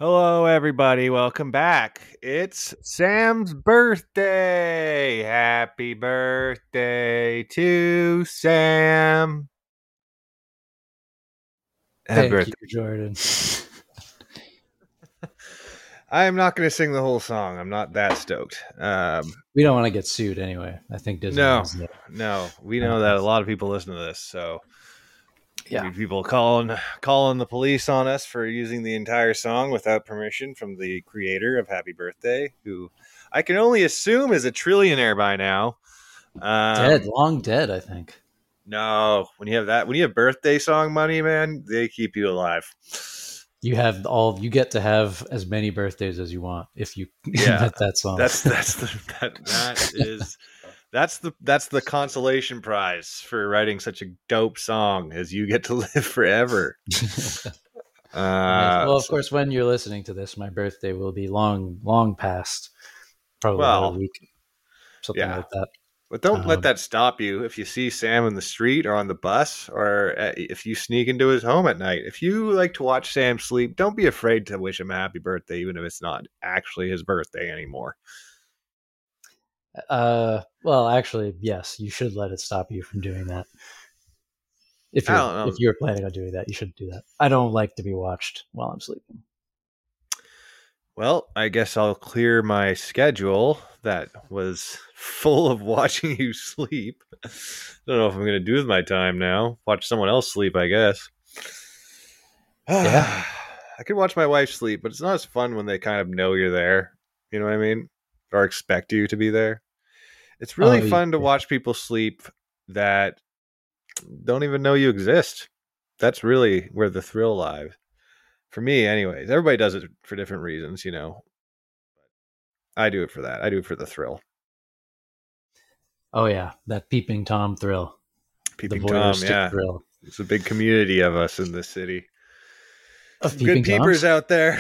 Hello, everybody. Welcome back. It's Sam's birthday. Happy birthday to Sam. Happy Thank you, birthday. Jordan. I am not going to sing the whole song. I'm not that stoked. We don't want to get sued anyway. I think Disney No, owns it. no. We know that a lot of people listen to this, so Yeah. maybe people calling the police on us for using the entire song without permission from the creator of Happy Birthday, who I can only assume is a trillionaire by now. Long dead, I think. No, when you have birthday song money, man, they keep you alive. You get to have as many birthdays as you want if you Yeah, invent that song. That's the consolation prize for writing such a dope song, as you get to live forever. Well, of course, when you're listening to this, my birthday will be long past. Probably about a week, something like that. But don't let that stop you. If you see Sam in the street or on the bus, or if you sneak into his home at night, if you like to watch Sam sleep, don't be afraid to wish him a happy birthday, even if it's not actually his birthday anymore. Well, actually, yes, you should let it stop you from doing that. If you're planning on doing that, you shouldn't do that. I don't like to be watched while I'm sleeping. Well, I guess I'll clear my schedule that was full of watching you sleep. I don't know if I'm going to do with my time now. Watch someone else sleep, I guess. Yeah. I could watch my wife sleep, but it's not as fun when they kind of know you're there. You know what I mean? Or expect you to be there. It's really fun to watch people sleep that don't even know you exist. That's really where the thrill lies. For me, anyways. Everybody does it for different reasons, you know. I do it for that. I do it for the thrill. Oh yeah, that peeping Tom thrill. Peeping Tom, yeah. Thrill. It's a big community of us in this city. Some good peepers Toms out there.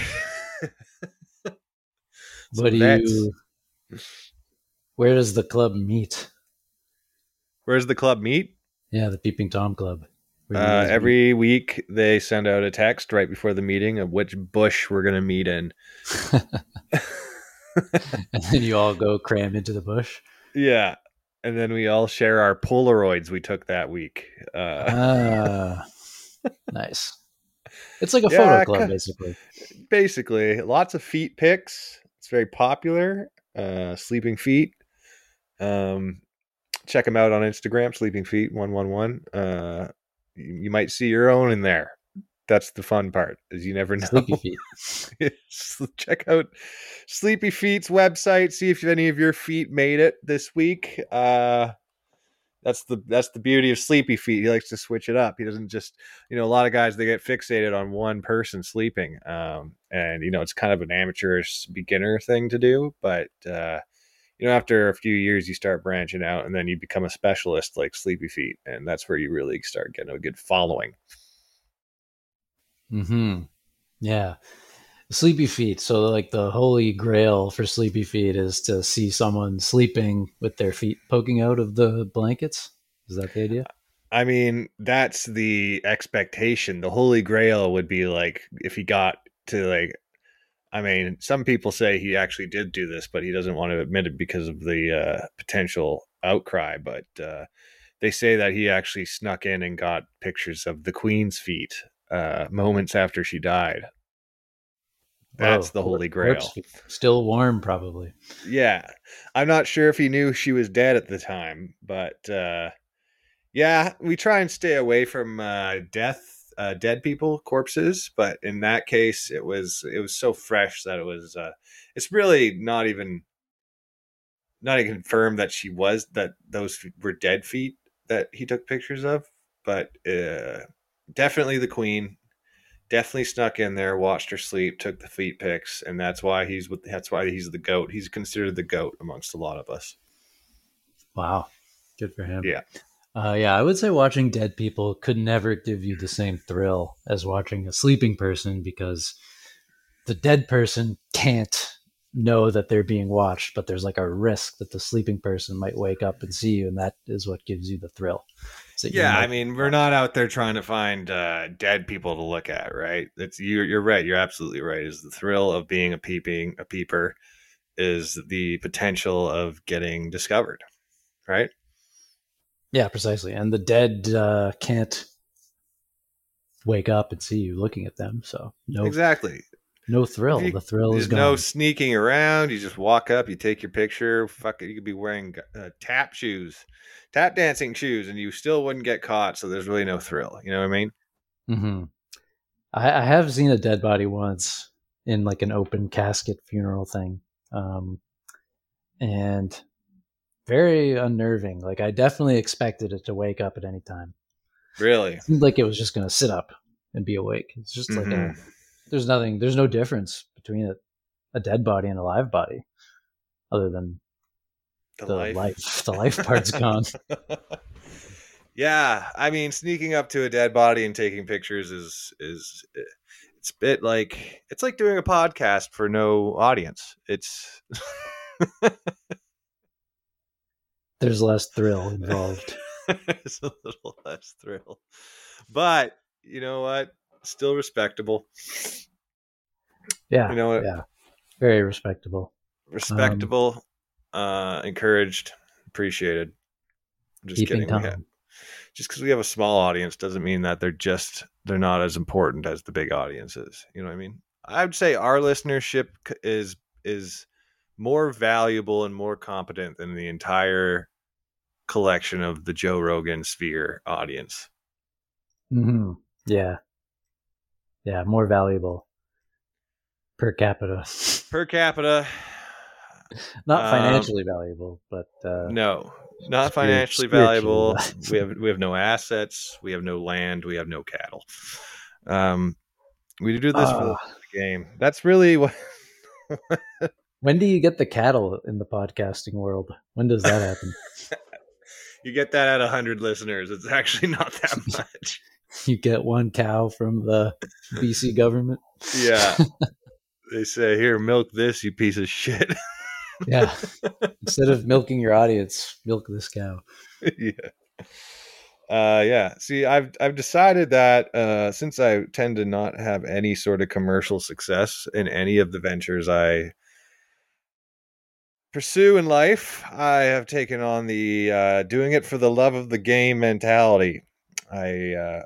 Where does the club meet? Where's the club meet? Yeah, the Peeping Tom Club. Every week they send out a text right before the meeting of which bush we're going to meet in. And then you all go cram into the bush? Yeah. And then we all share our Polaroids we took that week. Nice. It's like a photo club, basically. Basically. Lots of feet pics. It's very popular. Sleeping Feet. Check them out on Instagram, Sleeping Feet 111. You might see your own in there. That's the fun part, is you never know. Sleepy Feet. Check out Sleepy Feet's website. See if any of your feet made it this week. That's the beauty of Sleepy Feet. He likes to switch it up. He doesn't just, a lot of guys, they get fixated on one person sleeping. And, it's kind of an amateurish beginner thing to do. But, after a few years, you start branching out and then you become a specialist like Sleepy Feet. And that's where you really start getting a good following. Mm-hmm. Yeah. Sleepy Feet. So like the holy grail for Sleepy Feet is to see someone sleeping with their feet poking out of the blankets. Is that the idea? I mean, that's the expectation. The holy grail would be like if he got to some people say he actually did do this, but he doesn't want to admit it because of the potential outcry. But they say that he actually snuck in and got pictures of the Queen's feet moments after she died. That's the holy grail. Still warm, probably. Yeah. I'm not sure if he knew she was dead at the time, but yeah, we try and stay away from dead people, corpses. But in that case, it was so fresh that it was, it's really not even confirmed that those were dead feet that he took pictures of, but definitely the Queen. Definitely snuck in there, watched her sleep, took the feet pics, and that's why he's the GOAT. He's considered the GOAT amongst a lot of us. Wow, good for him. Yeah, I would say watching dead people could never give you the same thrill as watching a sleeping person because the dead person can't know that they're being watched, but there's like a risk that the sleeping person might wake up and see you, and that is what gives you the thrill. So you Yeah, I might. mean, we're not out there trying to find dead people to look at, right? It's you're right. You're absolutely right. Is the thrill of being a peeper is the potential of getting discovered, right? Yeah, precisely. And the dead can't wake up and see you looking at them, so Exactly. no If thrill. you The thrill is There's no gone. sneaking around. You just walk up, you take your picture. Fuck it, you could be wearing tap dancing shoes, and you still wouldn't get caught. So there's really no thrill. You know what I mean? Hmm. I have seen a dead body once in like an open casket funeral thing, and very unnerving. Like I definitely expected it to wake up at any time. Really? It seemed like it was just going to sit up and be awake. It's just like Mm-hmm. there's nothing, there's no difference between a dead body and a live body, other than The the life. life part's gone. Yeah, I mean, sneaking up to a dead body and taking pictures is it's a bit like it's like doing a podcast for no audience. It's There's less thrill involved. it's a little less thrill, but you know what? Still respectable. Yeah, You know what? yeah, very respectable. Um, Respectable, encouraged, appreciated. I'm just Keeping kidding. time. Just because we have a small audience doesn't mean that they're not as important as the big audiences. You know what I mean? I would say our listenership is more valuable and more competent than the entire collection of the Joe Rogan sphere audience. Hmm. Yeah, yeah, more valuable per capita. Per capita, Not financially valuable, but no, not financially spiritually valuable. valuable. We have no assets. We have no land. We have no cattle. Um, we do this for the Ah, game. That's really what. when do you get the cattle in the podcasting world? When does that happen? You get that at 100 listeners. It's actually not that much. You get one cow from the BC government. Yeah. They say, here, milk this, you piece of shit. Yeah. Instead of milking your audience, milk this cow. Yeah. Yeah. See, I've decided that since I tend to not have any sort of commercial success in any of the ventures I pursue in life, I have taken on the doing it for the love of the game mentality. I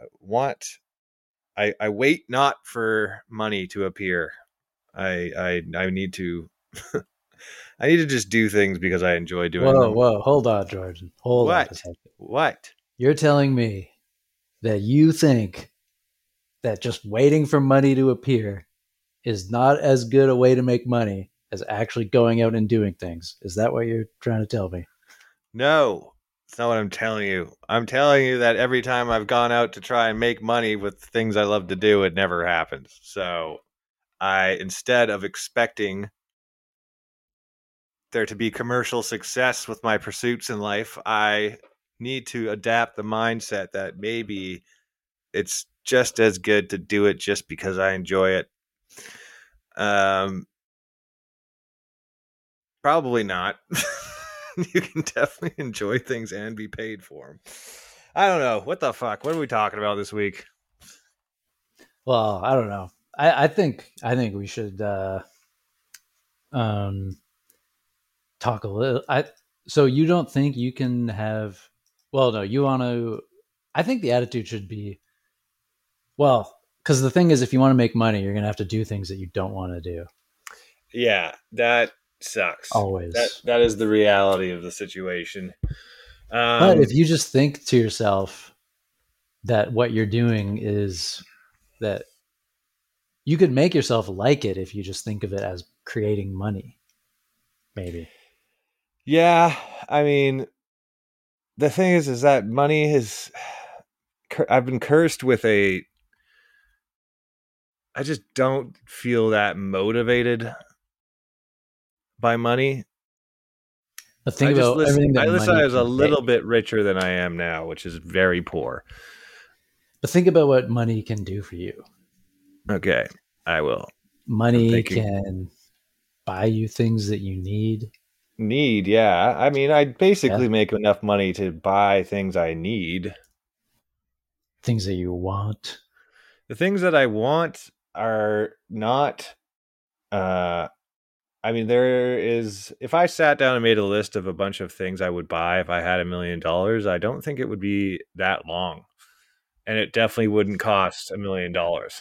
I wait not for money to appear. I need to I need to just do things because I enjoy doing Whoa, them. whoa. Hold on, Jordan. Hold on a What? second. What? You're telling me that you think that just waiting for money to appear is not as good a way to make money as actually going out and doing things. Is that what you're trying to tell me? No. It's not what I'm telling you. I'm telling you that every time I've gone out to try and make money with things I love to do, it never happens. So instead of expecting there to be commercial success with my pursuits in life, I need to adapt the mindset that maybe it's just as good to do it just because I enjoy it. Probably not. You can definitely enjoy things and be paid for them. I don't know. What the fuck? What are we talking about this week? Well, I don't know. I think we should um, talk a little. So you don't think you can have? Well, no. You want to? I think the attitude should be well, because the thing is, if you want to make money, you're gonna have to do things that you don't want to do. Yeah, that sucks. Always. That is the reality of the situation. But if you just think to yourself that what you're doing is that you could make yourself like it if you just think of it as creating money, maybe. Yeah, I mean, the thing is that money has. I've been cursed with a. I just don't feel that motivated by money. But think about everything that I listen. I money was a can make. little bit richer than I am now, which is very poor. But think about what money can do for you. Okay, I will. I'm Money thinking. can buy you things that you need. Need, yeah. I mean, I Yeah. basically make enough money to buy things I need. Things that you want. The things that I want are not uh I mean, there is, if I sat down and made a list of a bunch of things I would buy if I had $1 million, I don't think it would be that long. And it definitely wouldn't cost $1 million.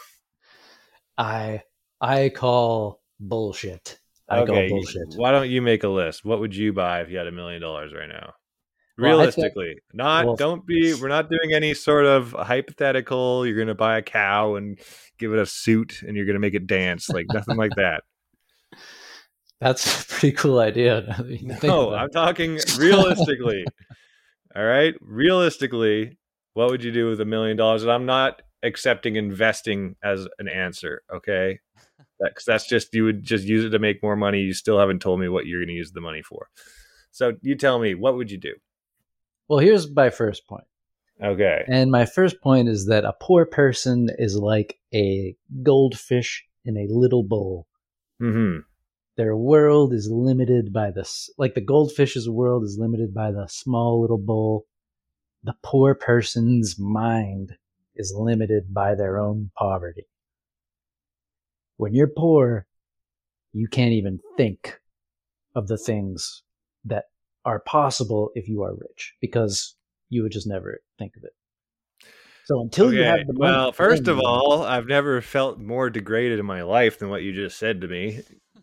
I call bullshit. I call Okay, bullshit. why don't you make a list? What would you buy if you had $1 million right now? Well, I think Realistically, well we're not doing any sort of hypothetical. You're going to buy a cow and give it a suit and you're going to make it dance. Like nothing like that. that's a pretty cool idea. Now that you think No, about I'm talking realistically. All right. Realistically, what would you do with $1 million? And I'm not accepting investing as an answer. Okay. That's just, you would just use it to make more money. You still haven't told me what you're going to use the money for. So you tell me, what would you do? Well, here's my first point. Okay. And my first point is that a poor person is like a goldfish in a little bowl. Mm-hmm. Their world is limited by this, like the goldfish's world is limited by the small little bowl. The poor person's mind is limited by their own poverty. When you're poor, you can't even think of the things that are possible if you are rich because you would just never think of it. So until you Okay. have the money, Well, first of all, I've never felt more degraded in my life than what you just said to me.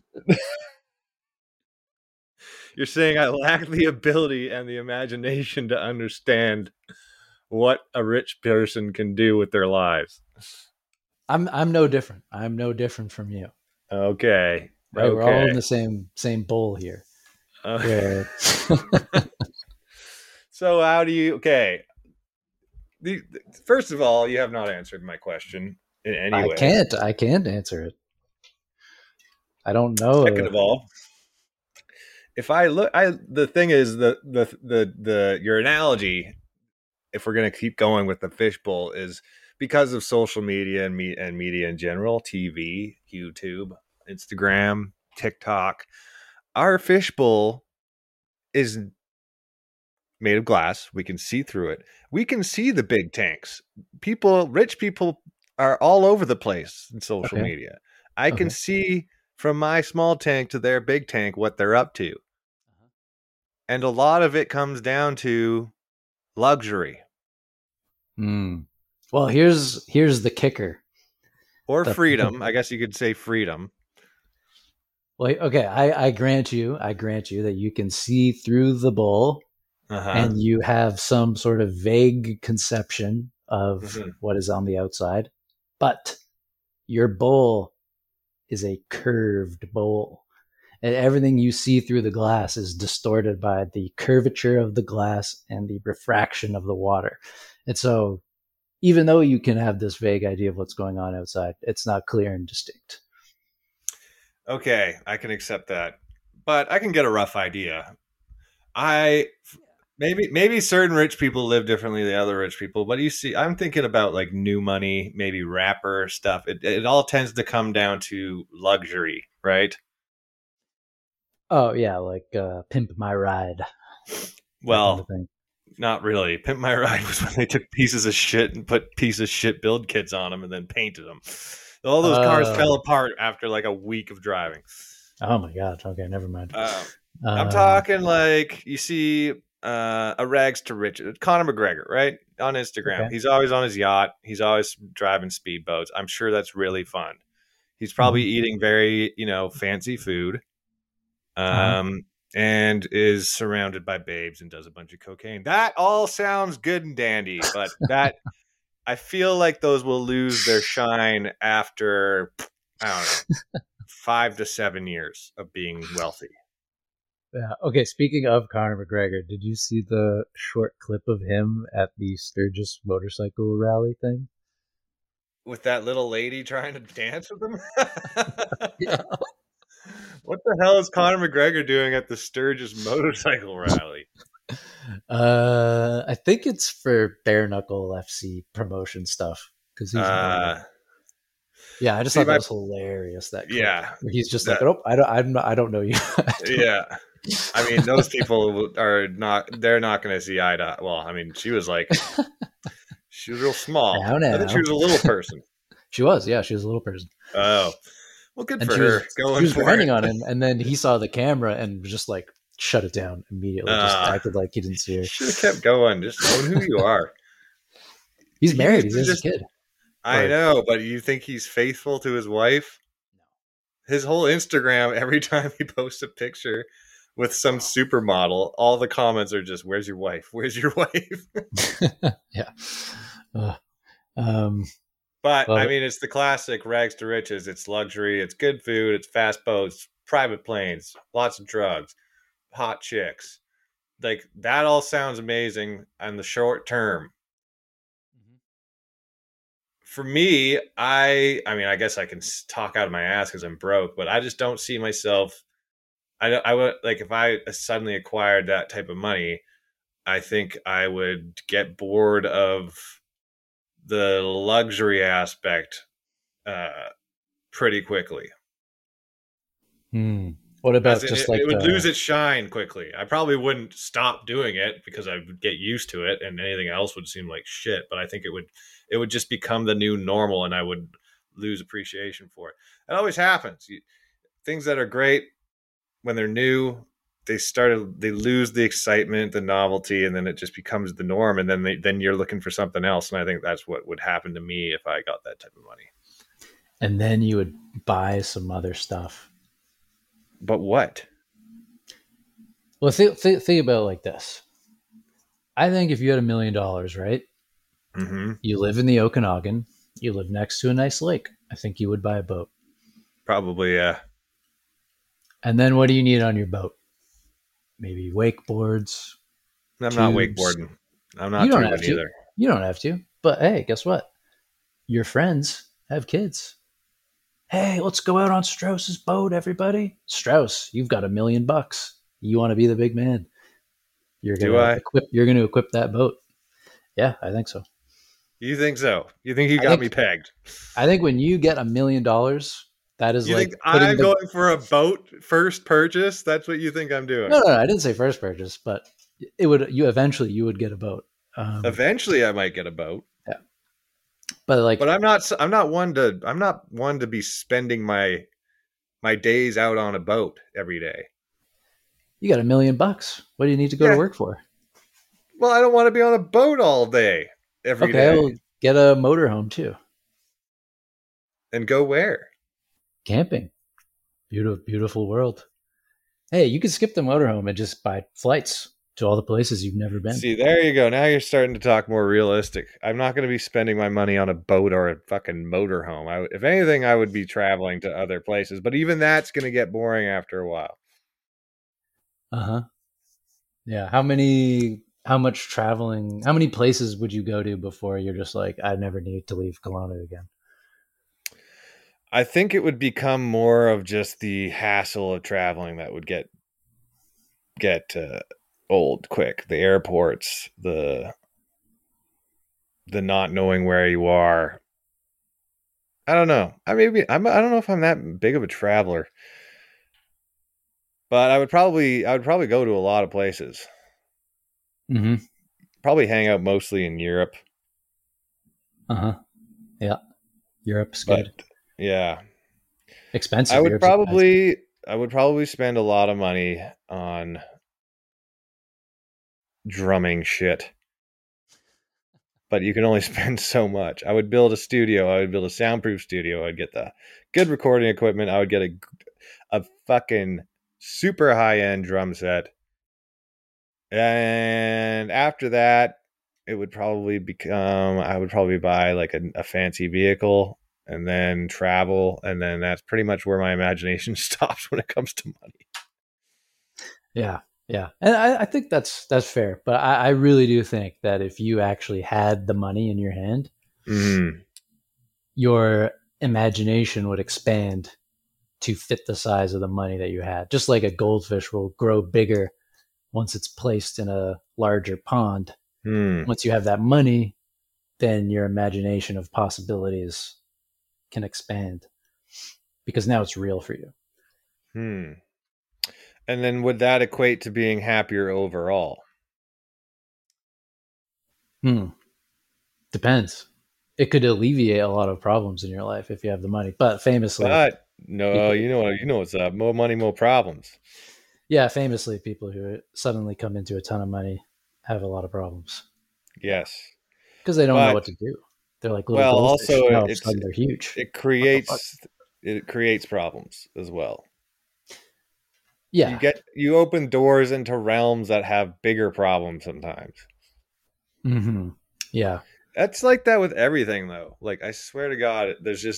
You're saying I lack the ability and the imagination to understand what a rich person can do with their lives. I'm no different. I'm no different from you. Okay. Right? We're all in Okay. the same bowl here. Uh, Where so how do you? Okay. First of all, you have not answered my question in any way. I can't answer it. I don't know. Second of all, if I look, the thing is the your analogy, if we're going to keep going with the fishbowl, is because of social media and media in general, TV, YouTube, Instagram, TikTok. Our fishbowl is made of glass. We can see through it. We can see the big tanks. Rich people are all over the place in social Okay. media. I can Okay. see from my small tank to their big tank what they're up to. And a lot of it comes down to luxury. Mm. Well, here's the kicker. Or freedom. I guess you could say freedom. Well, okay, I grant you that you can see through the bowl and you have some sort of vague conception of what is on the outside, but your bowl is a curved bowl. And everything you see through the glass is distorted by the curvature of the glass and the refraction of the water. And so even though you can have this vague idea of what's going on outside, it's not clear and distinct. Okay, I can accept that. But I can get a rough idea. I maybe certain rich people live differently than other rich people, but you see, I'm thinking about like new money, maybe rapper stuff. It all tends to come down to luxury, right? Oh yeah, like Pimp My Ride. Well, Kind of thing. not really. Pimp My Ride was when they took pieces of shit and put piece of shit build kits on them and then painted them. All those cars fell apart after like a week of driving. Oh my god. Okay, never mind. I'm talking like you see a rags to riches. Conor McGregor, right? On Instagram. Okay. He's always on his yacht. He's always driving speedboats. I'm sure that's really fun. He's probably eating very, fancy food. And is surrounded by babes and does a bunch of cocaine. That all sounds good and dandy, but I feel like those will lose their shine after, I don't know, 5 to 7 years of being wealthy. Yeah. Okay. Speaking of Conor McGregor, did you see the short clip of him at the Sturgis motorcycle rally thing? With that little lady trying to dance with him? Yeah. What the hell is Conor McGregor doing at the Sturgis motorcycle rally? I think it's for Bare Knuckle FC promotion stuff because he's Yeah, I just See, thought that my was hilarious. That clip yeah, where he's just like, that "Oh, I don't know you." yeah. I mean, those people are not. They're not going to see eye to eye. Well, I mean, she was real small. I think she Now, was a little person. she was. Yeah, she was a little person, Oh, well, good and for her she going was for it. grinding on him, and then he saw the camera and just like shut it down immediately. Just acted like he didn't see her. Should have kept going. Just own who you are. He's He married. needs He to has a just. kid. I Or know, but you think he's faithful to his wife? His whole Instagram, every time he posts a picture with some supermodel, all the comments are just, "Where's your wife? Where's your wife?" yeah. Uh, um, But love I it. mean, it's the classic rags to riches. It's luxury. It's good food. It's fast boats, private planes, lots of drugs, hot chicks. Like that all sounds amazing on the short term. For me, I mean, I guess I can talk out of my ass because I'm broke, but I just don't see myself. I would like if I suddenly acquired that type of money. I think I would get bored of the luxury aspect uh, pretty quickly. Hmm. What As about in, just it like would lose the? its shine quickly. I probably wouldn't stop doing it because I would get used to it, and anything else would seem like shit. But I think it would just become the new normal, and I would lose appreciation for it. It always happens. Things that are great when they're new, they lose the excitement, the novelty, and then it just becomes the norm. And then you're looking for something else. And I think that's what would happen to me if I got that type of money. And then you would buy some other stuff. But what? Well, think about it like this. I think if you had $1 million, right? Mm-hmm. You live in the Okanagan. You live next to a nice lake. I think you would buy a boat. Probably, yeah. And then what do you need on your boat? Maybe wakeboards, I'm not tubes. wakeboarding. I'm You not don't have tubing to. either. You don't have to. But hey, guess what? Your friends have kids. Hey, let's go out on Strauss's boat, everybody. Strauss, you've got $1 million. You want to be the big man. Do I? You're gonna equip that boat. Yeah, I think so. You think so? You think you I got think me pegged? I think when you get $1 million, that is You think like putting I'm the going for a boat first purchase? That's what you think I'm doing? no, I didn't say first purchase, but you would get a boat. Eventually, I might get a boat, Yeah, but but like I'm not one to be spending my days out on a boat every day. you got $1 million. What do you need to go to Yeah. work for? Well, I don't want to be on a boat all day every Okay, day. well, get a motorhome too. And go where? Camping, beautiful world. Hey, you could skip the motorhome and just buy flights to all the places you've never been. See, there you go. Now you're starting to talk more realistic. I'm not going to be spending my money on a boat or a fucking motorhome. If anything, I would be traveling to other places, but even that's going to get boring after a while. Uh-huh. Yeah. How much traveling, how many places would you go to before you're just like, I never need to leave Kelowna again? I think it would become more of just the hassle of traveling that would get old quick. The airports, the not knowing where you are. I don't know. I don't know if I'm that big of a traveler, but I would probably go to a lot of places. Mm-hmm. Probably hang out mostly in Europe. Uh-huh. Yeah. Europe's But good. yeah, Expensive. Europe's expensive. I would probably spend a lot of money on drumming shit. But you can only spend so much. I would build a studio. I would build a soundproof studio. I'd get the good recording equipment. I would get a fucking super high end drum set. And after that, it would probably become, I would probably buy like a fancy vehicle and then travel. And then that's pretty much where my imagination stops when it comes to money. Yeah. Yeah. And I think that's fair. But I really do think that if you actually had the money in your hand, Mm. your imagination would expand to fit the size of the money that you had. Just like a goldfish will grow bigger once it's placed in a larger pond. Mm. Once you have that money, then your imagination of possibilities can expand because now it's real for you. Hmm. And then would that equate to being happier overall? Hmm. Depends. It could alleviate a lot of problems in your life if you have the money. But famously, But no, people, you know what's up. More money, more problems. yeah, famously, people who suddenly come into a ton of money have a lot of problems Yes. because they don't know But what to do. They're like little well, goldfish. also Now all of a sudden they're huge. it What the fuck? creates it creates problems as well. Yeah. You open doors into realms that have bigger problems sometimes. Hmm. Yeah. That's like that with everything though. Like I swear to God,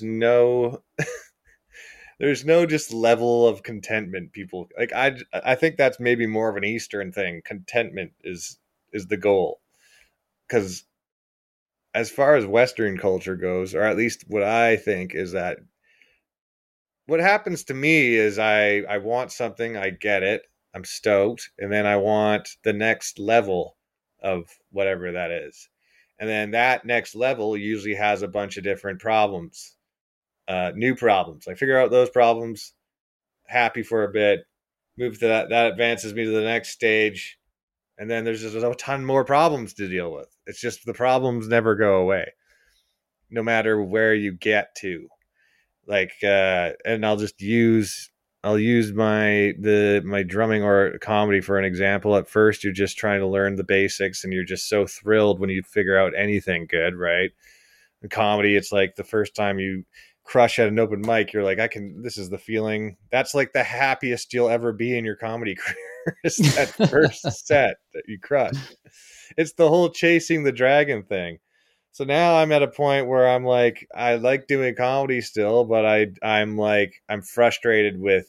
there's no just level of contentment people like I think that's maybe more of an Eastern thing. Contentment is the goal. Cuz as far as Western culture goes, or at least what I think is that what happens to me is I want something, I get it, I'm stoked, and then I want the next level of whatever that is. And then that next level usually has a bunch of different problems, new problems. I figure out those problems, happy for a bit, move to that. That advances me to the next stage, and then there's just a ton more problems to deal with. It's just the problems never go away, no matter where you get to. Like, and I'll use my drumming or comedy for an example. At first, you're just trying to learn the basics, and you're just so thrilled when you figure out anything good, right? In comedy, it's like the first time you crush at an open mic, you're like, I can. This is the feeling. That's like the happiest you'll ever be in your comedy career. Is that first set that you crush? It's the whole chasing the dragon thing. So now I'm at a point where I'm like, I like doing comedy still, but I'm frustrated with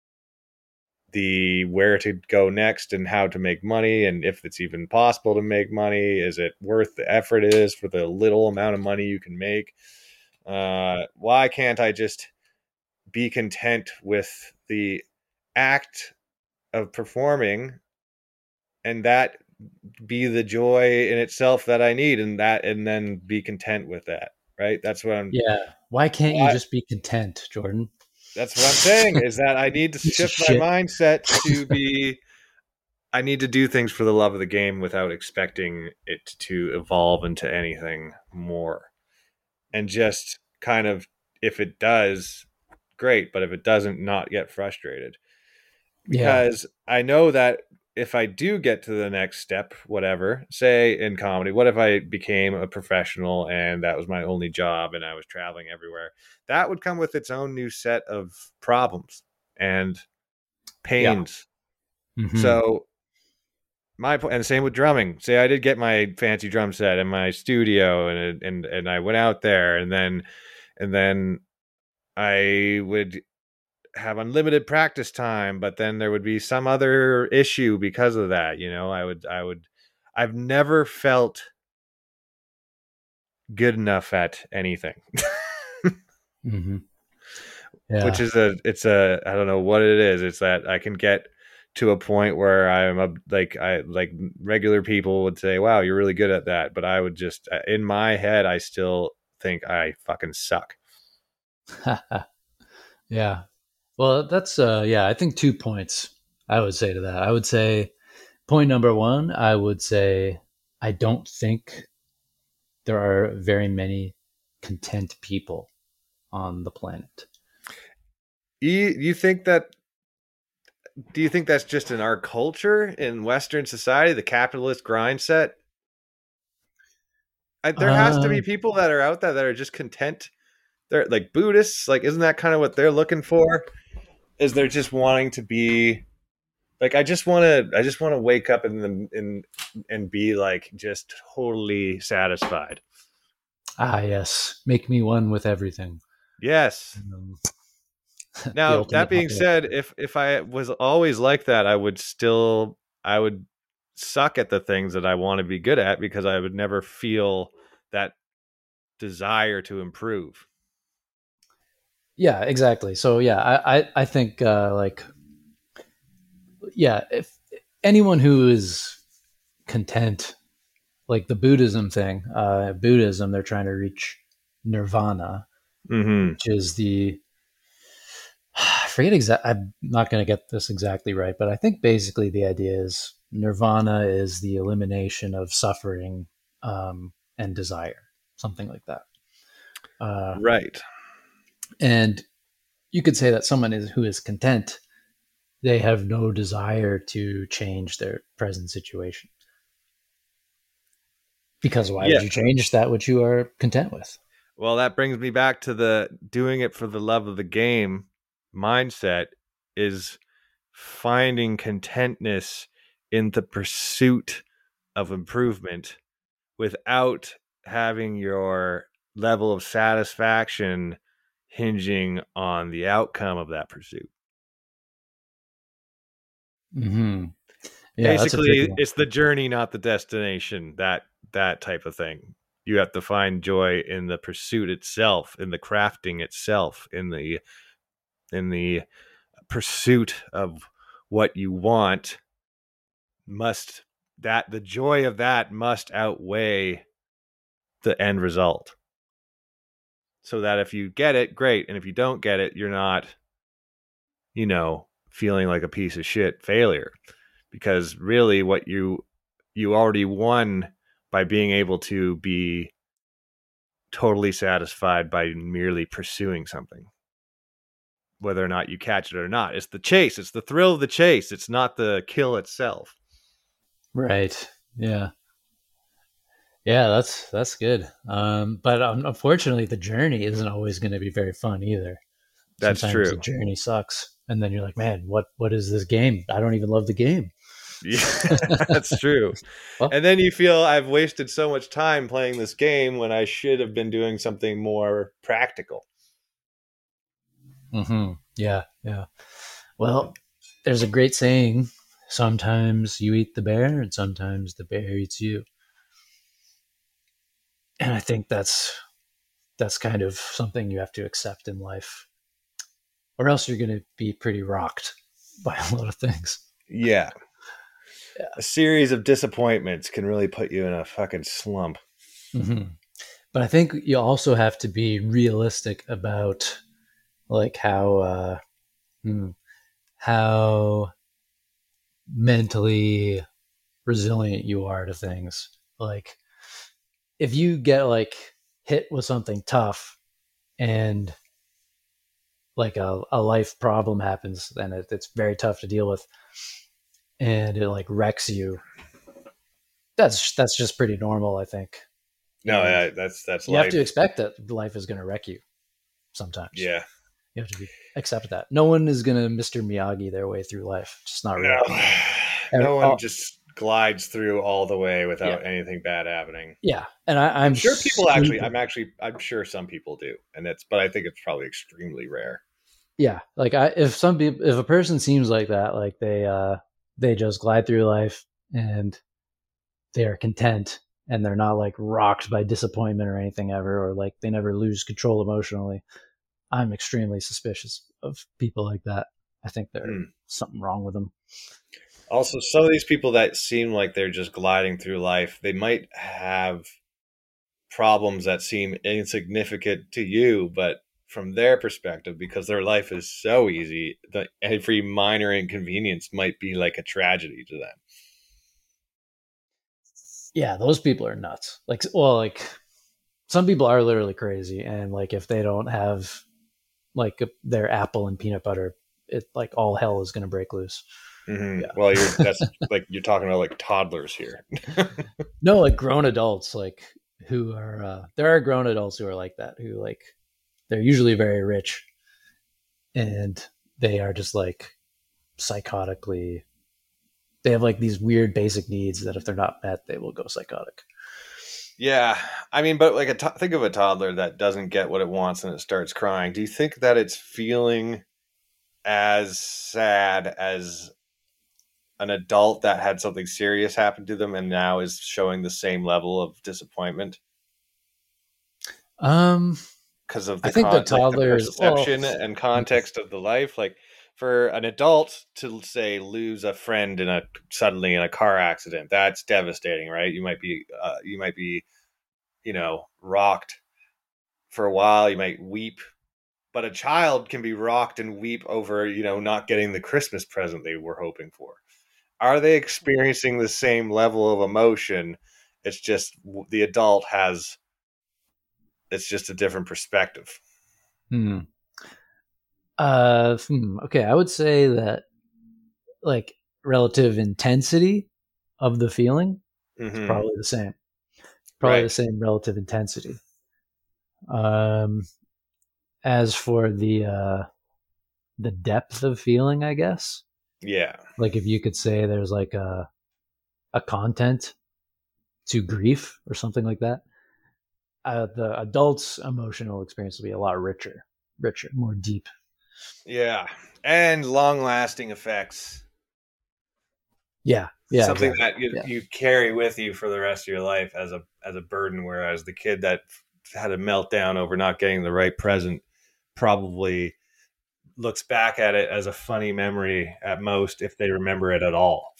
the where to go next and how to make money and if it's even possible to make money. Is it worth the effort it is for the little amount of money you can make? Why can't I just be content with the act of performing and that be the joy in itself that I need and then be content with that, right? Yeah. Why can't you Why just be content, Jordan? that's what I'm saying is that I need to Piece of shift my shit. mindset to be I need to do things for the love of the game without expecting it to evolve into anything more. And just kind of if it does, great, but if it doesn't, not get frustrated. Yeah. Because I know that if I do get to the next step, whatever, say in comedy, what if I became a professional and that was my only job and I was traveling everywhere? That would come with its own new set of problems and Yeah. pains. Hmm. So and same with drumming. Say I did get my fancy drum set in my studio and I went out there and then I would have unlimited practice time, but then there would be some other issue because of that. I've never felt good enough at anything, Hmm. which Yeah. is I don't know what it is. It's that I can get to a point where I like regular people would say, wow, you're really good at that. But I would just, in my head, I still think I fucking suck. Yeah. Well, that's yeah, I think 2 points I would say to that. I would say point number one, I would say I don't think there are very many content people on the planet. You think that do you think that's just in our culture in Western society, the capitalist grind set? There has to Uh, be people that are out there that are just content. They're like Buddhists. Like, isn't that kind of what they're looking for? Is they're just wanting to be like, I just want to wake up and be like just totally satisfied. yes, make me one with everything. Yes. Um, the Now that ultimate being happiness. said, if I was always like that, I would suck at the things that I want to be good at because I would never feel that desire to improve. Yeah, exactly. So yeah, I think like yeah, if anyone who is content, like the Buddhism thing, Buddhism, they're trying to reach nirvana. Mm-hmm. which is the I forget exact. I'm not going to get this exactly right, but I think basically the idea is nirvana is the elimination of suffering and desire, something like that. Uh, Right. and you could say that someone who is content, they have no desire to change their present situation. Because why Yeah. would you change that which you are content with? Well, that brings me back to the doing it for the love of the game mindset is finding contentness in the pursuit of improvement without having your level of satisfaction hinging on the outcome of that pursuit. Mm-hmm. Yeah, that's a tricky Basically, one. it's the journey, not the destination. That type of thing. You have to find joy in the pursuit itself, in the crafting itself, in the pursuit of what you want. Must that the joy of that must outweigh the end result. So that if you get it, great, and if you don't get it, you're not, feeling like a piece of shit failure. Because really, what you already won by being able to be totally satisfied by merely pursuing something, whether or not you catch it or not. It's the chase. It's the thrill of the chase. It's not the kill itself. Right. Yeah. Yeah, that's good. But unfortunately, the journey isn't always going to be very fun either. That's Sometimes the true. journey sucks, and then you're like, "Man, what is this game? I don't even love the game." Yeah, that's true. Well, And then you feel I've wasted so much time playing this game when I should have been doing something more practical. yeah, yeah. Well, there's a great saying: sometimes you eat the bear, and sometimes the bear eats you. And I think that's kind of something you have to accept in life, or else you're going to be pretty rocked by a lot of things. Yeah. Yeah. A series of disappointments can really put you in a fucking slump. hmm But I think you also have to be realistic about like hmm, how mentally resilient you are to things. Like if you get like hit with something tough and like a life problem happens, then it's very tough to deal with, and it like wrecks you. That's just pretty normal, I think. No, And that's you have to life. expect that life is going to wreck you sometimes. Yeah. You have to accept that. No one is going to Mr. Miyagi their way through life. It's just not real. No. No one Oh, just glides through all the way yeah, without anything bad happening. yeah. And I'm I'm sure people actually, super, I'm sure some people do. But I think it's probably extremely rare. yeah. Like if a person seems like that, like they just glide through life and they are content and they're not like rocked by disappointment or anything ever, or like they never lose control emotionally. I'm extremely suspicious of people like that. I think there's Hmm. something wrong with them. Also, some of these people that seem like they're just gliding through life, they might have problems that seem insignificant to you, but from their perspective, because their life is so easy, that every minor inconvenience might be like a tragedy to them. Yeah, those people are nuts. Like, well, like some people are literally crazy, and like if they don't have like their apple and peanut butter, it like all hell is going to break loose. Yeah. Well, that's like you're talking about like toddlers here. No, like grown adults, like who are there are grown adults who are like that, who like they're usually very rich and they are just like psychotically they have like these weird basic needs that if they're not met, they will go psychotic. Yeah, I mean, but like think of a toddler that doesn't get what it wants and it starts crying. Do you think that it's feeling as sad as an adult that had something serious happen to them and now is showing the same level of disappointment Um, because of I think the like the toddlers, well, perception and context of the life? Like for an adult to say lose a friend suddenly in a car accident, that's devastating, right? You might be rocked. for a while. You might weep, but a child can be rocked and weep over, not getting the Christmas present they were hoping for. Are they experiencing the same level of emotion? It's just the adult has, it's just a different perspective. Hmm. Okay, I would say that like relative intensity of the feeling is probably the same. Probably the same relative intensity. As for the depth of feeling, I guess. Yeah. Like if you could say there's like a content to grief or something like that, the adult's emotional experience will be a lot richer, more deep. Yeah. And long lasting effects. Yeah. Something that you carry with you for the rest of your life as a burden, whereas the kid that had a meltdown over not getting the right present probably looks back at it as a funny memory at most, if they remember it at all.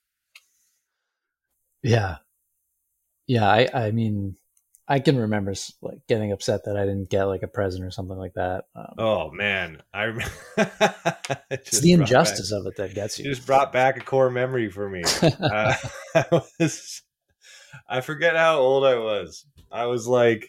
Yeah. I mean, I can remember like getting upset that I didn't get like a present or something like that. Oh man, I remember. It's the injustice of it that gets you. It just brought back a core memory for me. I forget how old I was. I was like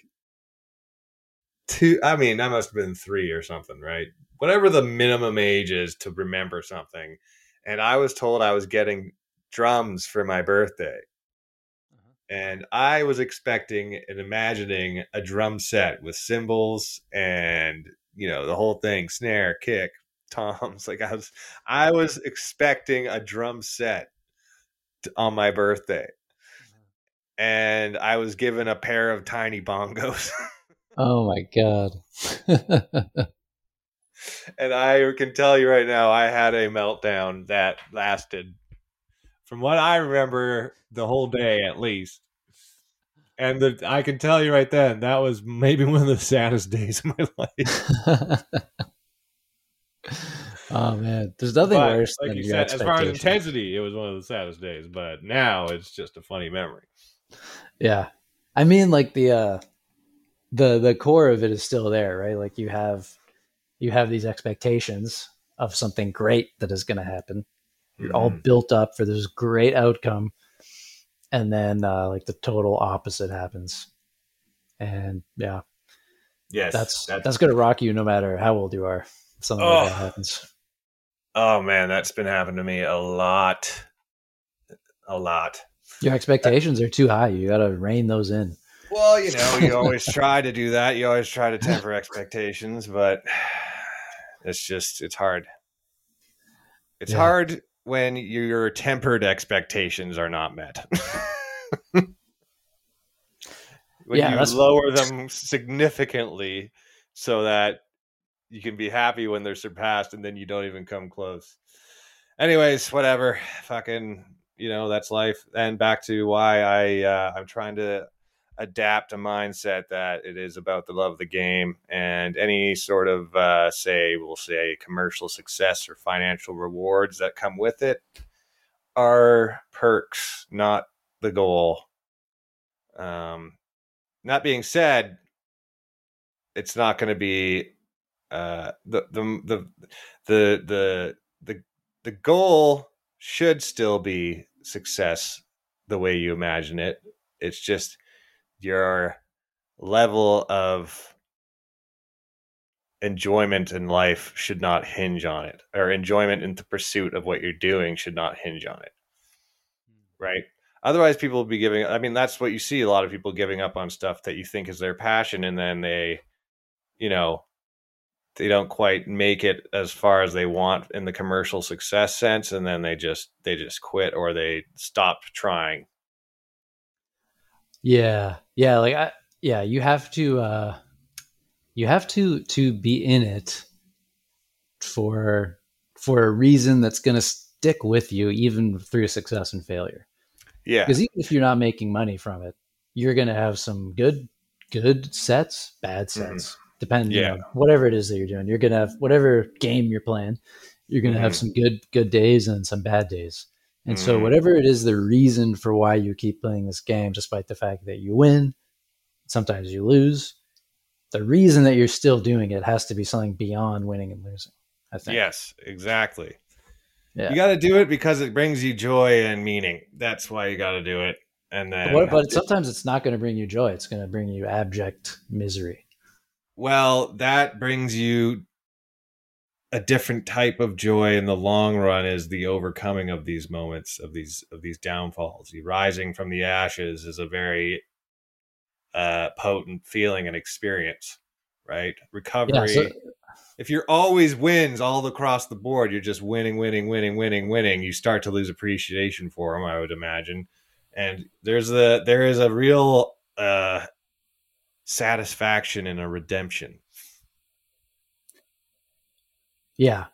2. I mean, I must have been 3 or something, right? Whatever the minimum age is to remember something. And I was told I was getting drums for my birthday. And I was expecting and imagining a drum set with cymbals and, the whole thing, snare, kick, toms. Like I was expecting a drum set on my birthday. And I was given a pair of tiny bongos. Oh my God. And I can tell you right now, I had a meltdown that lasted, from what I remember, the whole day at least. And I can tell you right then, that was maybe one of the saddest days of my life. Oh man, there's nothing worse like than you your said, as far as intensity, it was one of the saddest days. But now it's just a funny memory. Yeah, I mean, like the core of it is still there, right? Like you have these expectations of something great that is going to happen. You're all built up for this great outcome, and then like the total opposite happens. And yeah, yes, that's going to rock you no matter how old you are. Something like that happens. Oh man, that's been happening to me a lot. Your expectations are too high. You got to rein those in. Well, you always try to do that. You always try to temper expectations, but it's hard. It's hard when your tempered expectations are not met. When you lower them significantly so that you can be happy when they're surpassed, and then you don't even come close. Anyways, whatever. Fucking, that's life. And back to why I'm trying to adapt a mindset that it is about the love of the game, and any sort of we'll say commercial success or financial rewards that come with it are perks, not the goal. That being said, it's not going to be the goal should still be success the way you imagine it. It's just your level of enjoyment in life should not hinge on it, or enjoyment in the pursuit of what you're doing should not hinge on it. Right? Otherwise, people will be giving. I mean, that's what you see, a lot of people giving up on stuff that you think is their passion, and then they don't quite make it as far as they want in the commercial success sense, and then they just quit, or they stop trying. Yeah, like you have to be in it for a reason that's going to stick with you even through success and failure. Yeah. Because even if you're not making money from it, you're going to have some good sets, bad sets, depending on whatever it is that you're doing. You're going to have whatever game you're playing, you're going to have some good days and some bad days. And so whatever it is, the reason for why you keep playing this game, despite the fact that you win, sometimes you lose, the reason that you're still doing it has to be something beyond winning and losing, I think. Yes, exactly. Yeah. You got to do it because it brings you joy and meaning. That's why you got to do it. And then, but sometimes it's not going to bring you joy. It's going to bring you abject misery. well, that brings you a different type of joy in the long run, is the overcoming of these moments, of these downfalls. The rising from the ashes is a very potent feeling and experience, right? Recovery. Yeah, so, if you're always wins all across the board, you're just winning, you start to lose appreciation for them, I would imagine. And there is a real satisfaction in a redemption. yeah.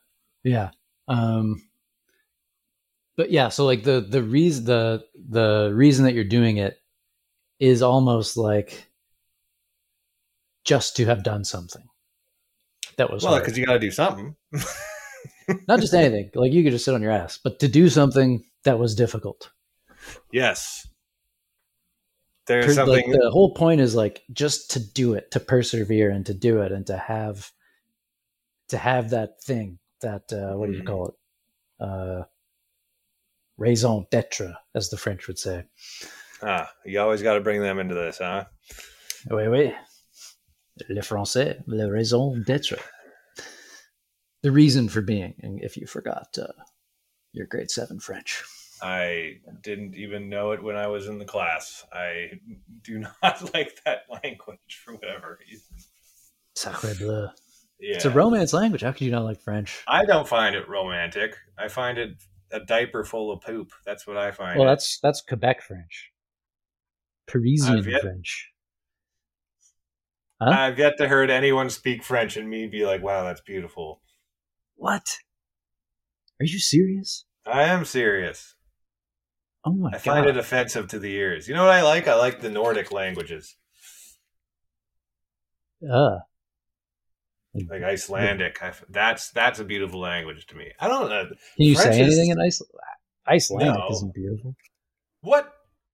But yeah, so like the reason that you're doing it is almost like just to have done something that was well, because you got to do something. Not just anything. Like you could just sit on your ass, but to do something that was difficult. Yes. There's something. Like the whole point is like just to do it, to persevere and to do it, and to have that thing that what do you call it? Raison d'être, as the French would say. You always got to bring them into this, huh? Oui. Le français, la raison d'être. The reason for being, and if you forgot your grade 7 French. I didn't even know it when I was in the class. I do not like that language for whatever reason. Sacre bleu. Yeah. It's a Romance language. How could you not like French? I don't find it romantic. I find it a diaper full of poop. That's what I find. Well, that's Quebec French. Parisian French. Huh? I've yet to heard anyone speak French and me be like, wow, that's beautiful. What? Are you serious? I am serious. Oh my God. I find it offensive to the ears. You know what I like? I like the Nordic languages. Like Icelandic. That's a beautiful language to me. I don't know. Can you French say anything in Icelandic? No. Isn't beautiful. What?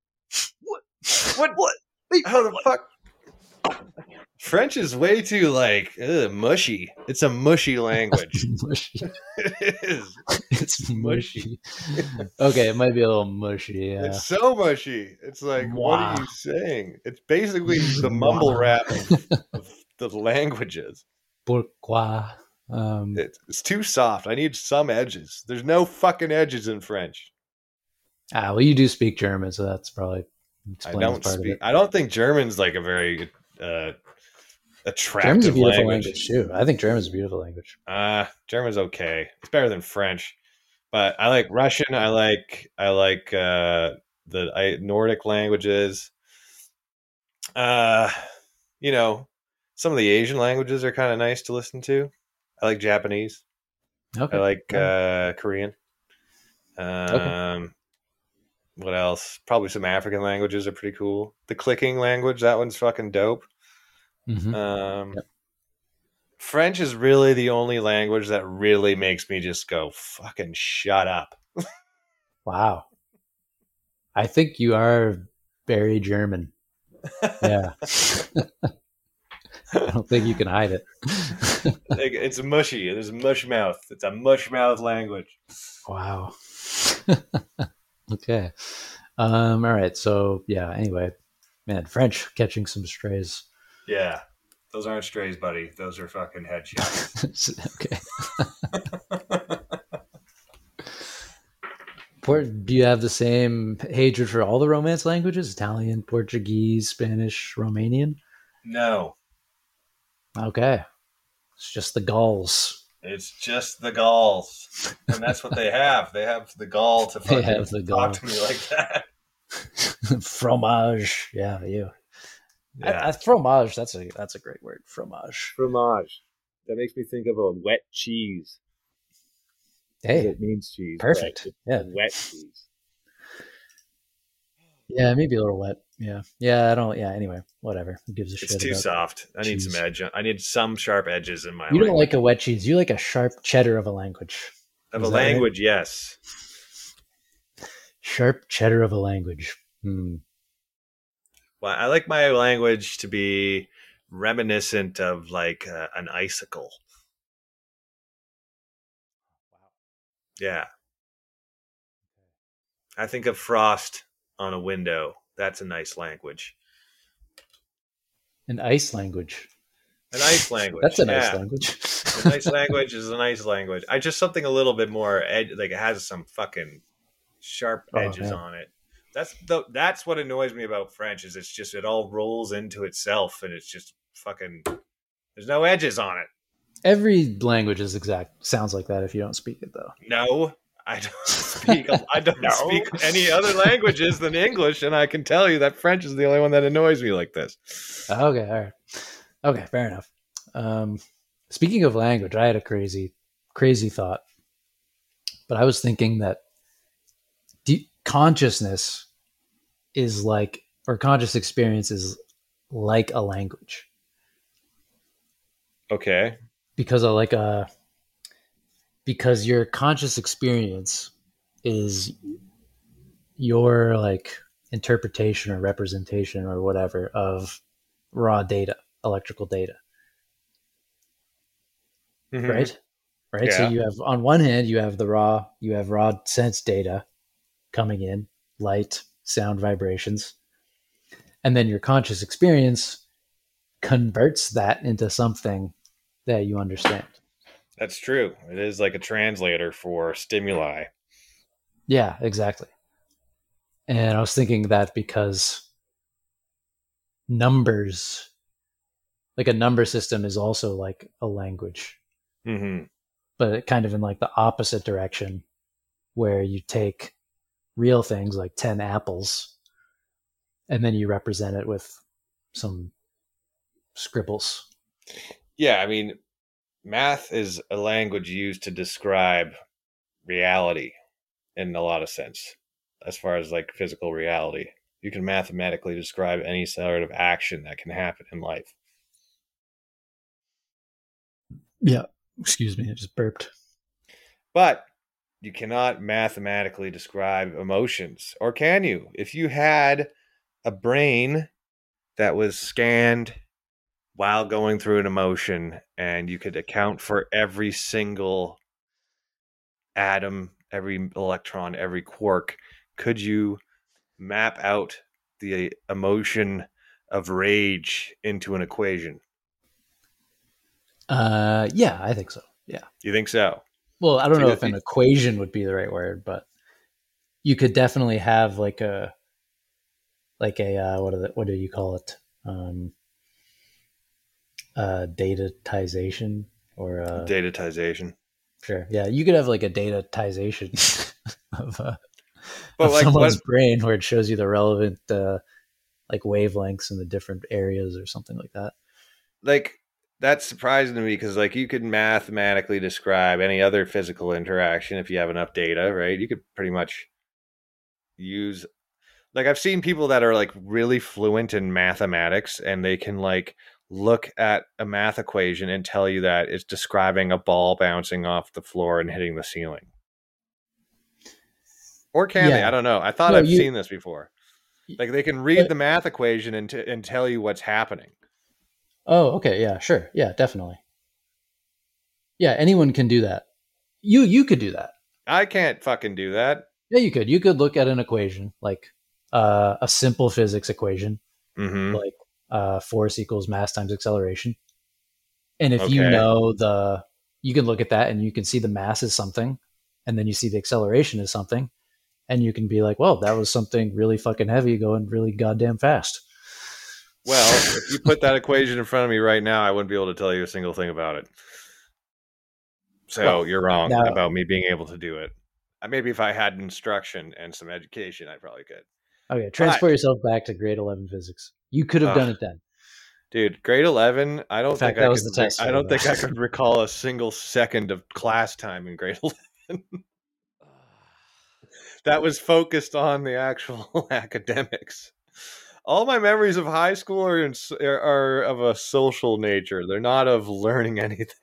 How the fuck? French is way too mushy. It's a mushy language. Mushy. It is. It's mushy. Okay, it might be a little mushy. Yeah. It's so mushy. It's like, what are you saying? It's basically the mumble rap of the languages. Pourquoi? It's too soft. I need some edges. There's no fucking edges in French. Well, you do speak German, so that's probably. I don't think German's like a very attractive German's a beautiful language too. I think German's a beautiful language. German's okay. It's better than French, but I like Russian. I like the Nordic languages. You know, some of the Asian languages are kind of nice to listen to. I like Japanese. Okay. I like Korean. Okay. What else? Probably some African languages are pretty cool. The clicking language, that one's fucking dope. Mm-hmm. French is really the only language that really makes me just go, fucking shut up. Wow. I think you are very German. Yeah. I don't think you can hide it. It's mushy. There's mush mouth. It's a mush mouth language. Wow. Okay. All right. So yeah, anyway, man, French catching some strays. Yeah. Those aren't strays, buddy. Those are fucking headshots. Okay. Do you have the same hatred for all the Romance languages? Italian, Portuguese, Spanish, Romanian? No. Okay. It's just the Gauls. It's just the Gauls. And that's what they have. They have the gall to fucking talk to me like that. Fromage. Yeah, you. Yeah. Fromage, that's a great word. Fromage. Fromage. That makes me think of a wet cheese. Hey. It means cheese. Perfect. Yeah. Wet cheese. Yeah, maybe a little wet. Yeah. Yeah, I don't. Yeah, anyway, whatever. Who gives a shit? It's too soft. I need some edge. I need some sharp edges in my You don't like a wet cheese. You like a sharp cheddar of a language. Of a language, yes. Sharp cheddar of a language. Well, I like my language to be reminiscent of like an icicle. Yeah. I think of frost on a window. That's a nice language. An ice language. A nice language. That's a nice Yeah. language. A nice language is a nice language. I just something a little bit more like it has some fucking sharp edges on it. That's what annoys me about French is it's just it all rolls into itself and it's just fucking there's no edges on it. Every language is sounds like that if you don't speak it though. No, I don't speak. I don't speak any other languages than English, and I can tell you that French is the only one that annoys me like this. Okay, all right. Okay, fair enough. Speaking of language, I had a crazy thought, but I was thinking that consciousness is like, or conscious experience is like a language. Okay. Because because your conscious experience is your like interpretation or representation or whatever of raw data, electrical data. Mm-hmm. Right? Yeah. So you have, on one hand, you have raw sense data coming in, light, sound, vibrations. And then your conscious experience converts that into something that you understand. That's true. It is like a translator for stimuli. Yeah, exactly. And I was thinking that because numbers, like a number system is also like a language. Mm-hmm. But kind of in like the opposite direction, where you take real things like 10 apples and then you represent it with some scribbles. Yeah, I mean, math is a language used to describe reality in a lot of sense. As far as like physical reality, you can mathematically describe any sort of action that can happen in life. Yeah. Excuse me, I just burped. But you cannot mathematically describe emotions, or can you? If you had a brain that was scanned while going through an emotion and you could account for every single atom, every electron, every quark, could you map out the emotion of rage into an equation? Yeah, I think so. Yeah. You think so? Well, I don't know if an equation would be the right word, but you could definitely have like a what do you call it? Datatization or datatization. Sure. Yeah, you could have like a datatization of like someone's brain where it shows you the relevant like wavelengths in the different areas or something like that. Like, that's surprising to me because like you could mathematically describe any other physical interaction if you have enough data, right? You could pretty much use, like, I've seen people that are like really fluent in mathematics and they can like look at a math equation and tell you that it's describing a ball bouncing off the floor and hitting the ceiling. Or can they? I don't know. I thought I've seen this before. Like they can read the math equation and tell you what's happening. Oh, okay. Yeah, sure. Yeah, definitely. Yeah, anyone can do that. You could do that. I can't fucking do that. Yeah, you could. You could look at an equation, like a simple physics equation, like force equals mass times acceleration. And if you know you can look at that and you can see the mass is something, and then you see the acceleration is something, and you can be like, well, that was something really fucking heavy going really goddamn fast. Well, if you put that equation in front of me right now, I wouldn't be able to tell you a single thing about it. So you're wrong about me being able to do it. Maybe if I had instruction and some education, I probably could. Okay, transport yourself back to grade 11 physics. You could have done it then. Dude, grade 11, I don't think I could recall a single second of class time in grade 11. That was focused on the actual academics. All my memories of high school are of a social nature. They're not of learning anything.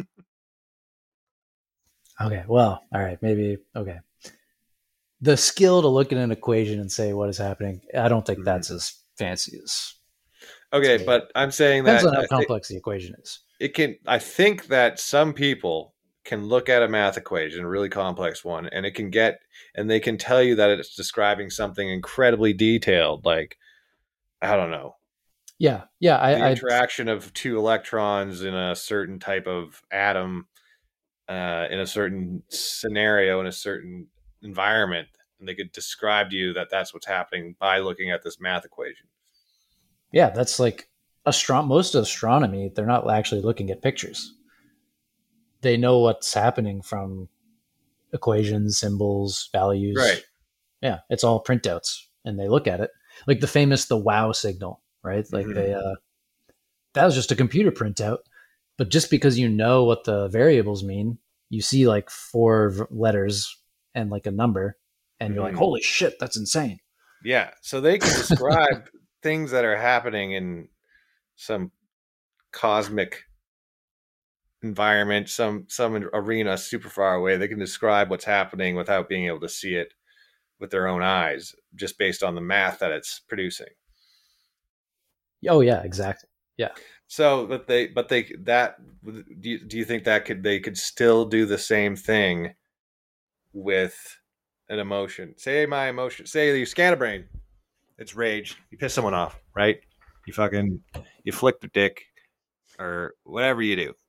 Okay, well, all right, maybe, okay. The skill to look at an equation and say what is happening, I don't think that's as fancy as... Okay, So but I'm saying depends that on how complex the equation is. it can. I think that some people can look at a math equation, a really complex one, and they can tell you that it's describing something incredibly detailed, like I don't know, Yeah, yeah. the I interaction of two electrons in a certain type of atom, in a certain scenario, in a certain environment, and they could describe to you that that's what's happening by looking at this math equation. yeah, that's like most astronomy. They're not actually looking at pictures. They know what's happening from equations, symbols, Right. values. Yeah, it's all printouts, and they look at it like the wow signal, right? Like Hmm. that was just a computer printout. But just because you know what the variables mean, you see like letters and like a number, and you're like, Hmm. holy shit, that's insane. Yeah. So they can describe things that are happening in some cosmic environment, some arena super far away. They can describe what's happening without being able to see it with their own eyes, just based on the math that it's producing. Oh yeah, exactly. Yeah. So, but they that do you think that they could still do the same thing with an emotion? Say my emotion. Say you scan a brain. It's rage. You piss someone off, right? You fucking you flick the dick or whatever you do.